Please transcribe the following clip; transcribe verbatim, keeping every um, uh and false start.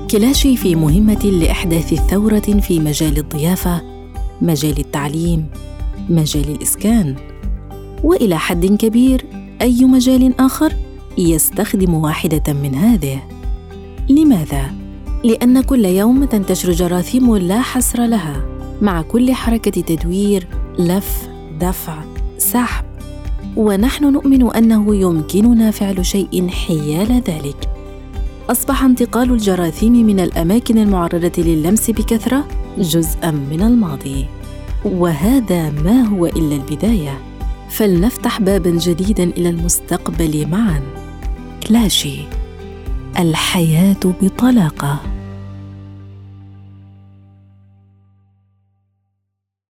كلاشي في مهمة لإحداث ثورة في مجال الضيافة، مجال التعليم، مجال الإسكان، وإلى حد كبير أي مجال آخر يستخدم واحدة من هذه. لماذا؟ لأن كل يوم تنتشر جراثيم لا حصر لها، مع كل حركة تدوير، لف، دفع، سحب، ونحن نؤمن أنه يمكننا فعل شيء حيال ذلك. أصبح انتقال الجراثيم من الأماكن المعرضة لللمس بكثرة جزءاً من الماضي، وهذا ما هو إلا البداية. فلنفتح باباً جديداً إلى المستقبل معاً. كلاشي، الحياة بطلاقة.